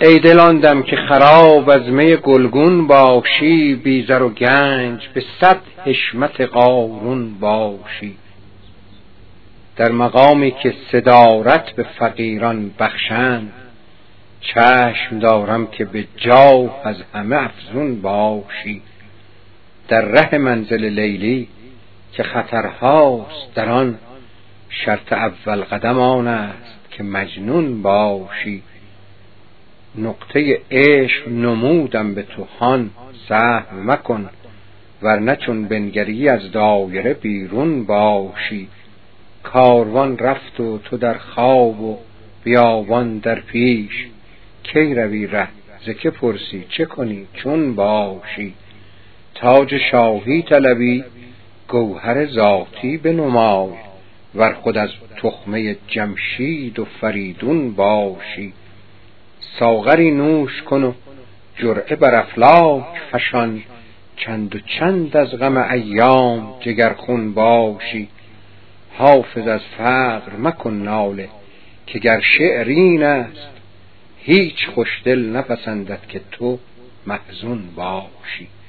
ای دل آن دم که خراب از می گلگون باشی، بی زر و گنج به 100 حشمت قارون باشی. در مقامی که صدارت به فقیران بخشند، چشم دارم که به جاه از همه افزون باشی. در ره منزل لیلی که خطرهاست در آن، شرط اول قدم آن است که مجنون باشی. نقطه عشق نمودم به تو هان، سهو مکن ورنه چون بنگری از دایره بیرون باشی. کاروان رفت و تو در خواب و بیابان در پیش، کی روی ره ز که پرسی چه کنی چون باشی. تاج شاهی طلبی گوهر ذاتی بنمای، ور خود از تخمه جمشید و فریدون باشی. ساغری نوش کن و جرعه بر افلاک فشان، چند و چند از غم ایام جگرخون باشی. حافظ از فقر مکن ناله که گر شعر این است، هیچ خوشدل نپسندد که تو محزون باشی.